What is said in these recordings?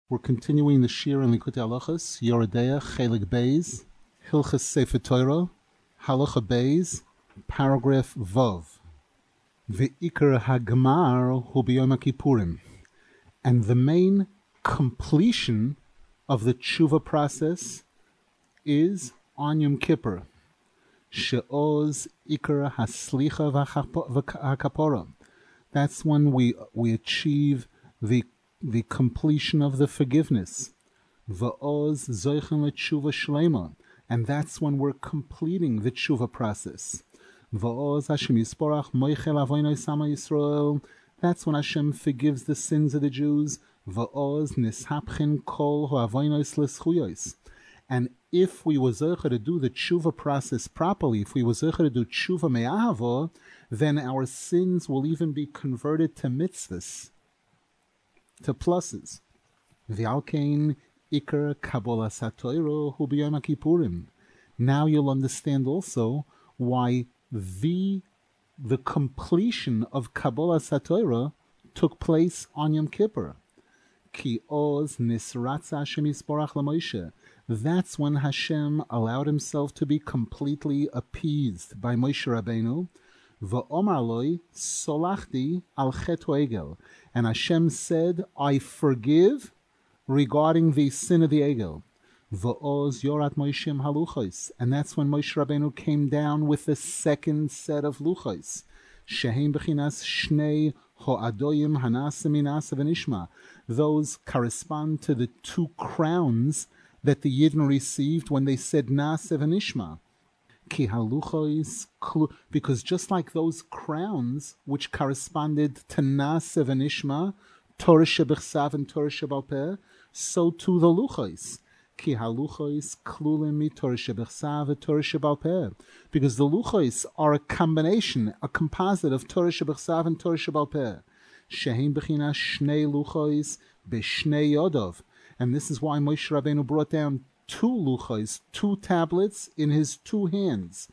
We're continuing the Shir in Likutei Halachos, Yoredeya, Chelik Beis, Hilchas Sefer Torah, Halacha Beis, paragraph Vav. Ve'ikar Hagmar hu b'Yom Kippurim. And the main completion of the tshuva process is on Yom Kippur. She'oz ikar haslicha v'hakapora. That's when we achieve the completion of the forgiveness. Va'oz zoichen l'tshuva shlema. And that's when we're completing the tshuva process. Va'oz Hashem yisporach moichel avoinoi sama Yisrael. That's when Hashem forgives the sins of the Jews. Va'oz nishapchin kol ho'avoinos l'schuyos. And if we were zocher to do the tshuva process properly, if we were zocher to do tshuva me'ahava, then our sins will even be converted to mitzvahs, to pluses. V'alkein ikar kabbalas hatoiro hu b'yom kippurim. Now you'll understand also why the completion of kabbalas hatoiro took place on Yom Kippur. Ki oz nisratza Hashem yisborach l'Moshe. That's when Hashem allowed himself to be completely appeased by Moshe Rabbeinu. V'omar loi solachti al chet egel. And Hashem said, I forgive regarding the sin of the egel. V'oz yorat Moshe haluchos. And that's when Moshe Rabbeinu came down with the second set of luchos. Shehem b'chinas shnei ho'adoyim hanasa minasa v'nishma. Those correspond to the two crowns that the Yidden received when they said Na'aseh v'nishma. Ki haluchos, because just like those crowns which corresponded to Na'aseh v'nishma, Torah shebechsav and Torah shebal peh, so too the luchos. Ki haluchos klulim mi Torah shebechsav and Torah shebal peh, because the luchos are a combination, a composite of Torah shebechsav and Torah shebal peh. Shehem b'chinas shnei luchos b'shnei yodov. And this is why Moshe Rabbeinu brought down two luchos, two tablets in his two hands.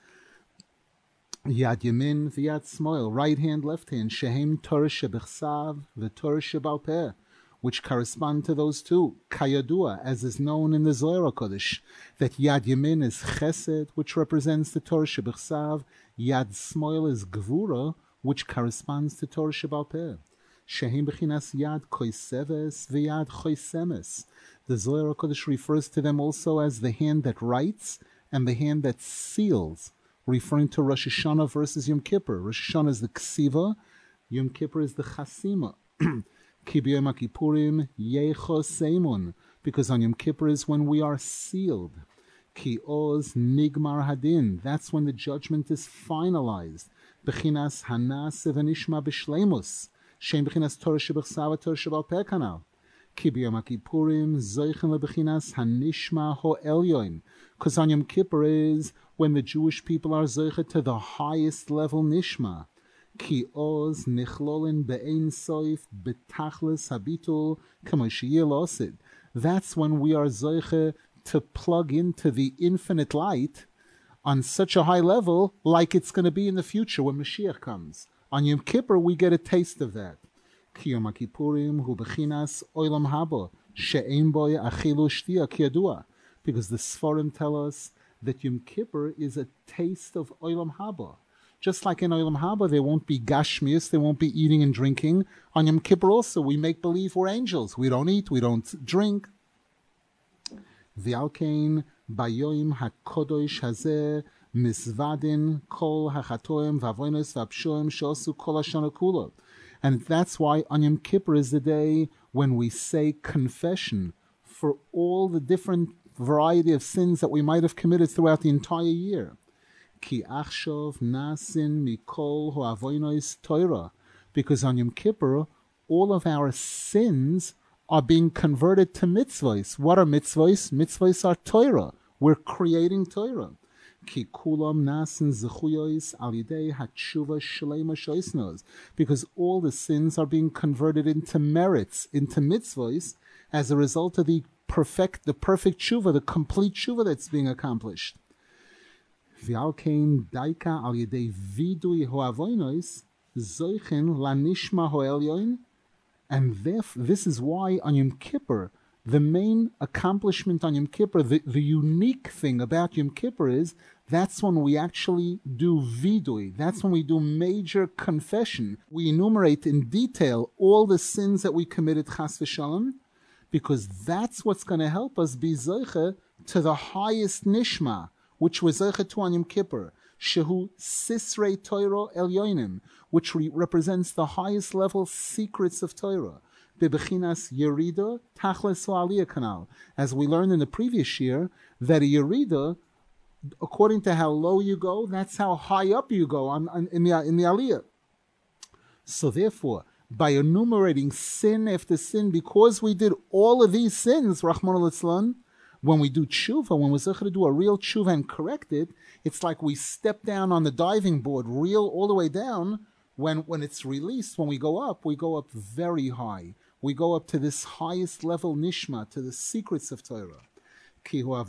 Yad Yamin v'Yad Smoil, right hand, left hand. Shehem Torah shebechsav v'Torah shebal peh, which correspond to those two. Kayadua, as is known in the Zohar HaKodesh, that Yad Yamin is Chesed, which represents the Torah shebechsav. Yad Smoil is Gvura, which corresponds to Torah shebal peh. Shehem b'chinas Yad Koiseves v'Yad Choisemes. The Zohar HaKodesh refers to them also as the hand that writes and the hand that seals, referring to Rosh Hashanah versus Yom Kippur. Rosh Hashanah is the Ksiva, Yom Kippur is the Chasima. Ki b'yom Kippurim yecho seimun, because on Yom Kippur is when we are sealed. Ki oz nigmar hadin, that's when the judgment is finalized. B'chinas hanaseh v'nishma b'shleimus. Shem b'chinas Torah shebechsav Torah shebal peh kanal. Ki b'yom Kippurim zoichen lebechinas hanishma ho elyon. Because on Yom Kippur is when the Jewish people are zoichet to the highest level nishma. Ki oz nichlolin be'ein soif betachlis habitul k'mo sheyeh losid. That's when we are zoichet to plug into the infinite light on such a high level like it's going to be in the future when Mashiach comes. On Yom Kippur, we get a taste of that. Ki Yom Kippurim hu bechinas olam haba she'ein boy achilu shtia kiyadua, because the Sforim tell us that Yom Kippur is a taste of olam haba. Just like in olam haba, there won't be gashmius, there won't be eating and drinking. On Yom Kippur also, we make believe we're angels. We don't eat, we don't drink. V'alkein bayoim hakodosh hazeh misvadin kol hachatoim v'avonos v'apshoim she'osu kol hashana kula. And that's why on Yom Kippur is the day when we say confession for all the different variety of sins that we might have committed throughout the entire year. Ki achshov nasin mikol ho'avonos Torah. Because on Yom Kippur, all of our sins are being converted to mitzvahs. What are mitzvahs? Mitzvahs are Torah. We're creating Torah. Ki kulam nasin zechuyos al yidei hatshuva shleima shoisnos. Because all the sins are being converted into merits, into mitzvahs, as a result of the perfect tshuva, the complete tshuva that's being accomplished. V'alkein daika al yidei vidui ho'avonos zoichen lanishma ho'elyon. And this is why on Yom Kippur The main accomplishment on Yom Kippur, the unique thing about Yom Kippur is that's when we actually do vidui. That's when we do major confession. We enumerate in detail all the sins that we committed, chas v'shalom, because that's what's going to help us be zeiche to the highest nishma, which was zeiche to on Yom Kippur, shehu sisrei Torah elyonim, which represents the highest level secrets of Torah. Bebechinas yerida tachlis aliyah kanal, as we learned in the previous year, that a yerida, according to how low you go, that's how high up you go in the aliyah. So therefore, by enumerating sin after sin, because we did all of these sins, Rahman al-Islam, when we do tshuva, when we're to do a real tshuva and correct it, it's like we step down on the diving board, reel all the way down. When it's released, when we go up very high. We go up to this highest level nishma, to the secrets of Torah. Because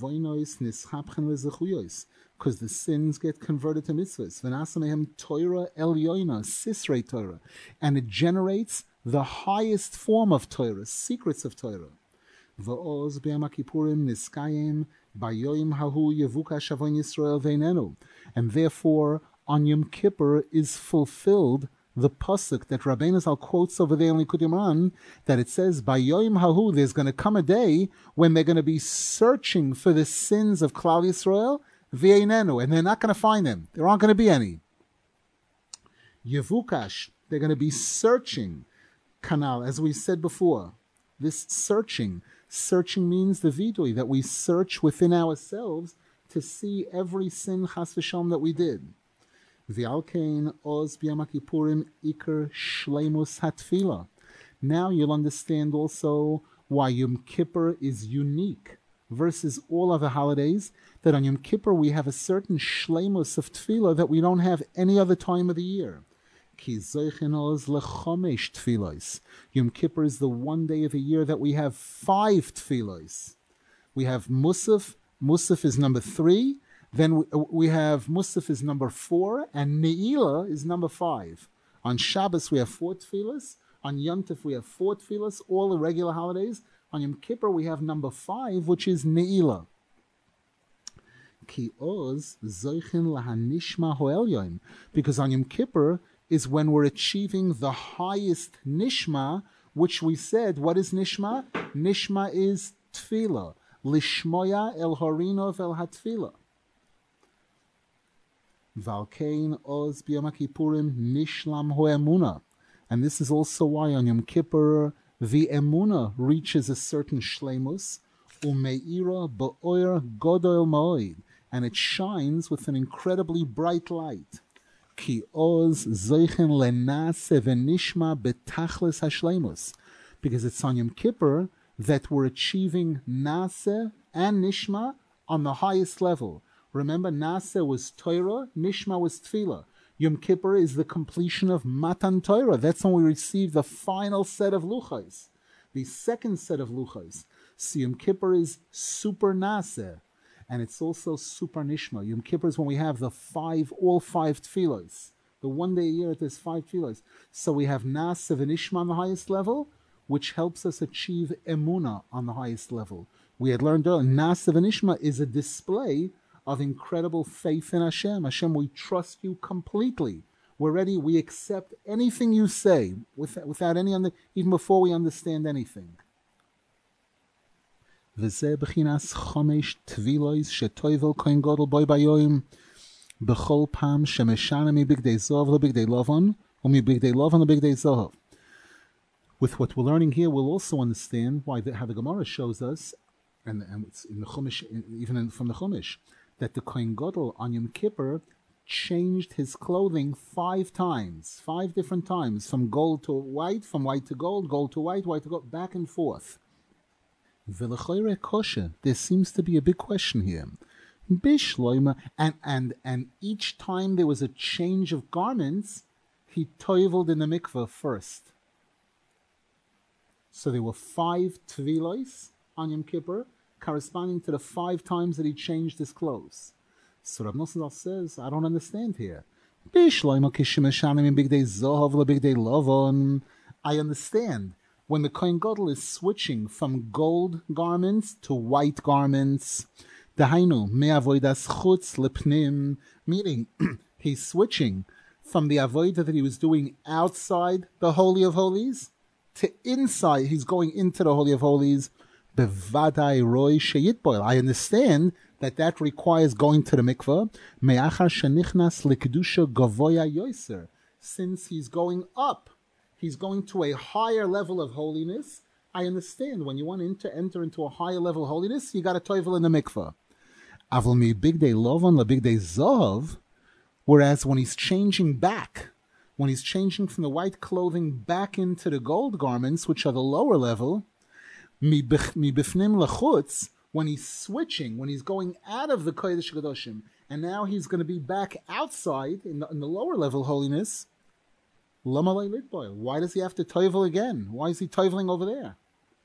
the sins get converted to mitzvahs. Torah elyoina, sisrei Torah. And it generates the highest form of Torah, secrets of Torah. V'oz b'yom kippurim niskayim bayoyim hahu yevukash avon Yisrael veinenu. And therefore, on Yom Kippur is fulfilled the pasuk that Rabbeinu Zal quotes over there in Likutei Moharan, that it says, Bayoyim hahu, there's going to come a day when they're going to be searching for the sins of Klal Yisrael, v'einenu, and they're not going to find them. There aren't going to be any. Yevukash, they're going to be searching. Kanal, as we said before, this searching means the vidui, that we search within ourselves to see every sin chas v'shalom that we did. V'alkein oz b'yom kippurim iker shleimus hatfila. Now you'll understand also why Yom Kippur is unique versus all other holidays, that on Yom Kippur we have a certain shleimus of tefillah that we don't have any other time of the year. Ki zoichen oz lechomesh tefillos. Yom Kippur is the one day of the year that we have 5 tefillos. We have Musaf. Musaf is number 3. Then we have Musaf is number 4, and Ne'ilah is number 5. On Shabbos we have 4 tefillas. On Yom Tov we have 4 tefillas, all the regular holidays. On Yom Kippur we have number 5, which is Ne'ilah. Ki oz zoichin lahanishma ho'elyoim. Because on Yom Kippur is when we're achieving the highest nishma, which we said, what is nishma? Nishma is tefillah. Lishmoya el horinov el hatfillah. Valkein oz b'yom kippurim nishlam ho'emuna. And this is also why on Yom Kippur the emuna reaches a certain shleimus, umeira ba'oir godol ma'oid, and it shines with an incredibly bright light. Ki oz zeichen lenase v'nishma betachlis hashleimus. Because it's on Yom Kippur that we're achieving nase and nishma on the highest level. Remember, Nase was Torah, Nishma was Tefillah. Yom Kippur is the completion of Matan Torah. That's when we receive the final set of Luchos, the second set of Luchos. So Yom Kippur is Super Nase, and it's also Super Nishma. Yom Kippur is when we have all 5 Tefillos. The one day a year there's 5 Tefillos. So we have Nase and Nishma on the highest level, which helps us achieve Emunah on the highest level. We had learned earlier, Nase and Nishma is a display of incredible faith in Hashem. Hashem, we trust you completely. We're ready. We accept anything you say without any even before we understand anything. V'zeh b'chinas chomesh tvilois shetoivel kohen gadol boy bayoim b'chol pam shemeshana mibigdei zohav lebigdei lovon umibigdei lovon lebigdei zohav. With what we're learning here, we'll also understand how the Gemara shows us, and it's in the Chumash, from the Chumash, that the Kohen Gadol on Yom Kippur changed his clothing 5 times, 5 different times, from gold to white, from white to gold to white to gold, back and forth. V'lechoire kosher, there seems to be a big question here. Bishloima, and each time there was a change of garments, he toiveled in the mikveh first. So there were 5 tvilos on Yom Kippur, corresponding to the 5 times that he changed his clothes. So Rav Nosson says, I don't understand here. I understand, when the Kohen Gadol is switching from gold garments to white garments, Dahainu, me'avodas chutz lepnim, meaning he's switching from the avodah that he was doing outside the Holy of Holies to inside. He's going into the Holy of Holies. Bevadai roi sheyitboil. I understand that requires going to the mikveh. Me'achar shenichnas likdusha gavoya yoser. Since he's going up, he's going to a higher level of holiness. I understand when you want to enter into a higher level of holiness, you got a toivel in the mikveh. Avol mi big day lovan la big day zov. Whereas when he's changing back, when he's changing from the white clothing back into the gold garments, which are the lower level, mi bifnim lachutz, when he's switching, when he's going out of the Kodesh Kadoshim, and now he's going to be back outside in the lower level holiness, lama lei litboil. Why does he have to toivel again? Why is he toiveling over there?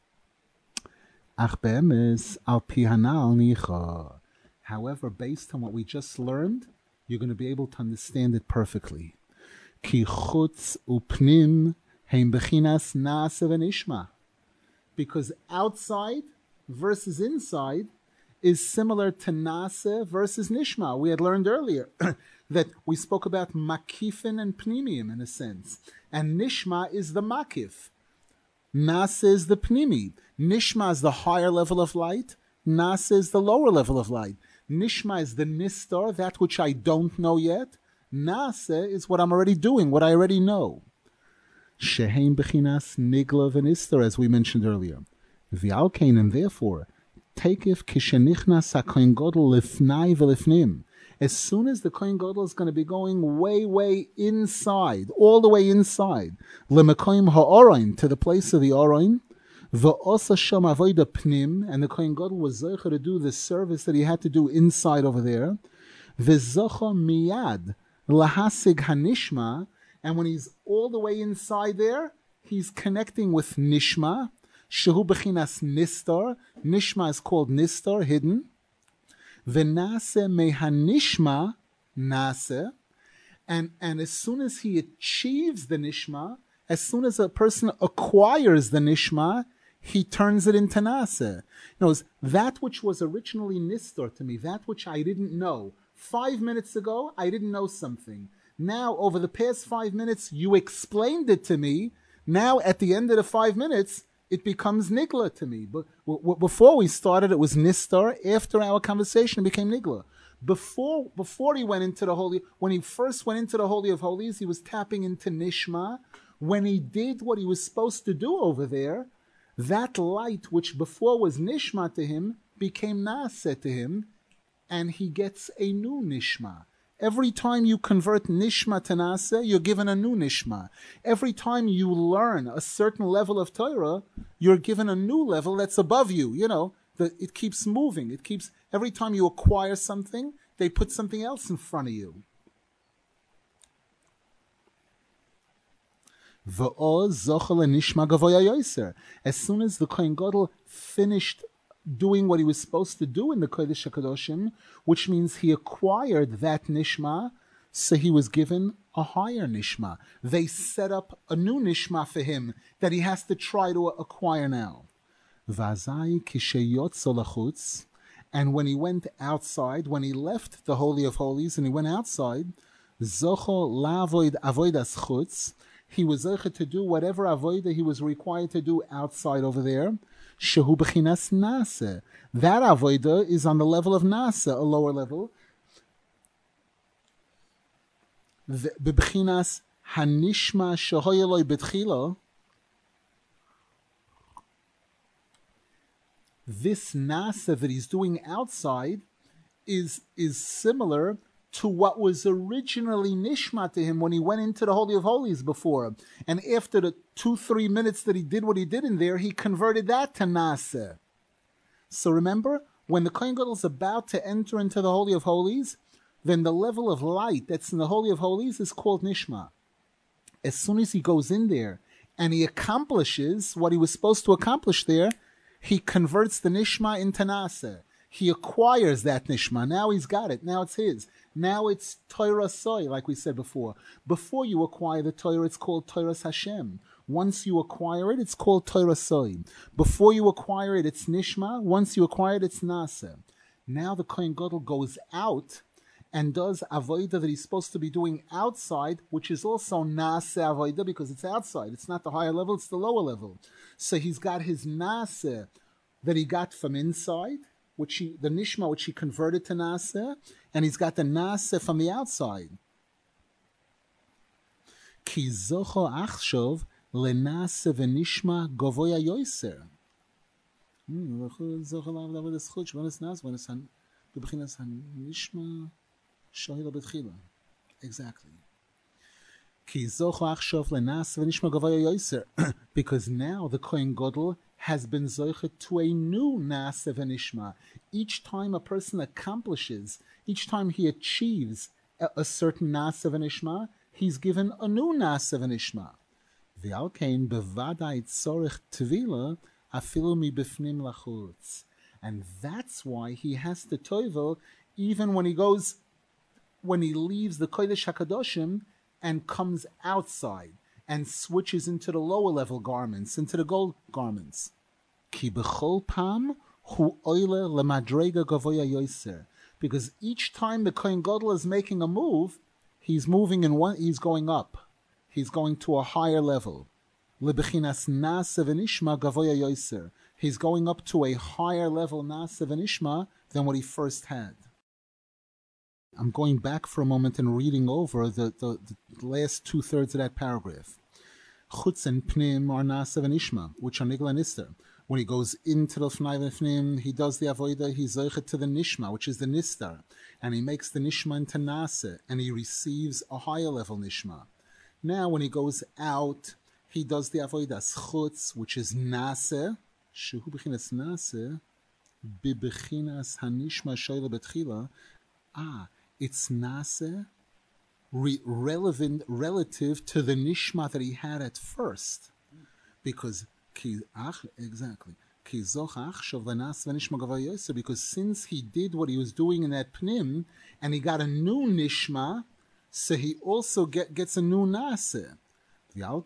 Ach be'emes al pi hanal nicha. However, based on what we just learned, you're going to be able to understand it perfectly. Ki chutz upnim heim bechinas naase v'nishma. Because outside versus inside is similar to naase versus nishma. We had learned earlier that we spoke about makifin and pnimim in a sense. And nishma is the makif. Naase is the pnimi. Nishma is the higher level of light. Naase is the lower level of light. Nishma is the nistar, that which I don't know yet. Naase is what I'm already doing, what I already know. Sheheim bechinas nigla v'nistar, as we mentioned earlier. V'alkein, and therefore, takif kishenichnas hakohen gadol lifnai v'lifnim. As soon as the Kohen Gadol is going to be going way, way inside, all the way inside, lemekoim ha'oroin, to the place of the oroin, v'osa sham avoda pnim, and the Kohen Gadol was zeicher to do the service that he had to do inside over there, v'zocha miyad lahasig hanishma, and when he's all the way inside there, he's connecting with nishma, shehu bechinas nistar. Nishma is called nistar, hidden. V'nase mehanishma nase, and as soon as he achieves the nishma, as soon as a person acquires the nishma, he turns it into nase. In other words, that which was originally nistar to me, that which I didn't know. 5 minutes ago, I didn't know something. Now, over the past 5 minutes, you explained it to me. Now, at the end of the 5 minutes, it becomes nigla to me. But before we started, it was nistar. After our conversation, it became nigla. Before he went into the holy, when he first went into the Holy of Holies, he was tapping into nishma. When he did what he was supposed to do over there, that light, which before was nishma to him, became naaseh to him, and he gets a new nishma. Every time you convert nishma to naaseh, you're given a new nishma. Every time you learn a certain level of Torah, you're given a new level that's above you. You know, it keeps moving. It keeps, every time you acquire something, they put something else in front of you. As soon as the Kohen Gadol finished doing what he was supposed to do in the Kodesh HaKadoshim, which means he acquired that nishma, so he was given a higher nishma. They set up a new nishma for him that he has to try to acquire now. And when he went outside, when he left the Holy of Holies and he went outside, he was able to do whatever avodah he was required to do outside over there. Shehu bechinas nase. That avodah is on the level of nase, a lower level. Bechinas hanishma shehoyeloi betchila. This nase that he's doing outside is similar to what was originally nishma to him when he went into the Holy of Holies before. And after the 2-3 minutes that he did what he did in there, he converted that to nase. So remember, when the Kohen Gadol is about to enter into the Holy of Holies, then the level of light that's in the Holy of Holies is called nishma. As soon as he goes in there and he accomplishes what he was supposed to accomplish there, he converts the nishma into nase. He acquires that nishma. Now he's got it. Now it's his. Now it's Torah soy, like we said before. Before you acquire the Torah, it's called Torah Hashem. Once you acquire it, it's called Torah Soy. Before you acquire it, it's Nishma. Once you acquire it, it's Nasa. Now the Kohen Gadol goes out and does Avodah that he's supposed to be doing outside, which is also Nasa Avodah because it's outside. It's not the higher level, it's the lower level. So he's got his Nasa that he got from inside, the Nishma, which he converted to Nasa, and he's got the Nasa from the outside. Ki zocho achshov lenase v'nishma govoya yoiser. Zocho l'avod eschut shvonis nas v'nis han b'bchinas hanishma shohila b'tchila. Exactly. Ki zocho achshov lenase v'nishma govoya yoiser. Because now the Kohen Gadol has been zoichet to a new nase v'nishma. Each time a person accomplishes, each time he achieves a certain nase v'nishma, he's given a new nasa v'nishma. V'alkein bevadai tzorich tvila afilu mibifnim lachutz. And that's why he has to toivel even when he leaves the Kodesh HaKadoshim and comes outside and switches into the lower level garments, into the gold garments. Ki b'chol pam hu oile lemadrega gavoya yoiser. Because each time the Kohen Gadol is making a move, he's moving he's going up. He's going to a higher level. Lebechinas nasa v'nishma gavoya yoiser. He's going up to a higher level nasa v'nishma than what he first had. I'm going back for a moment and reading over the last 2/3 of that paragraph. Chutz and pnim are nasa v'nishma, which are nigla nister. When he goes into the fnai v'pnim, he does the avodah, he's zoichet to the nishma, which is the nistar, and he makes the nishma into nasa, and he receives a higher level nishma. Now, when he goes out, he does the avodah chutz, which is nasa, shehu b'chinas nasa, b'chinas hanishma shoyla betchila. It's nasa relative to the nishma that he had at first, because exactly. Because since he did what he was doing in that pnim, and he got a new nishma, so he also gets a new nasa. As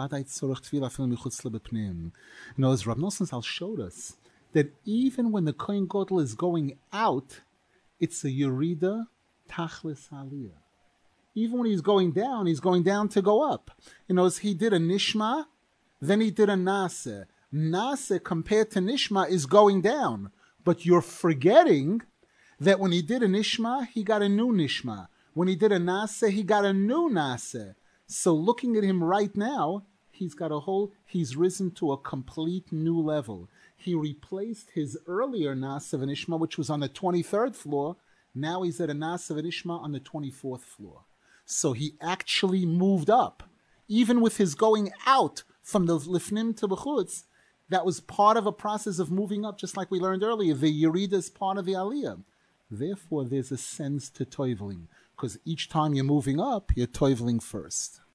Rav Nosson Zal showed us, that even when the Kohen Gadol is going out, it's a yerida tachlis aliyah. Even when he's going down to go up. He did a nishma, then he did a nasa. Nasa compared to nishma is going down. But you're forgetting that when he did a nishma, he got a new nishma. When he did a nasa, he got a new nasa. So looking at him right now, he's risen to a complete new level. He replaced his earlier nasa v'nishma, which was on the 23rd floor. Now he's at a nasa v'nishma on the 24th floor. So he actually moved up. Even with his going out from the lifnim to b'chutz, that was part of a process of moving up, just like we learned earlier. The yerida is part of the aliyah. Therefore, there's a sense to toiveling, because each time you're moving up, you're toiveling first.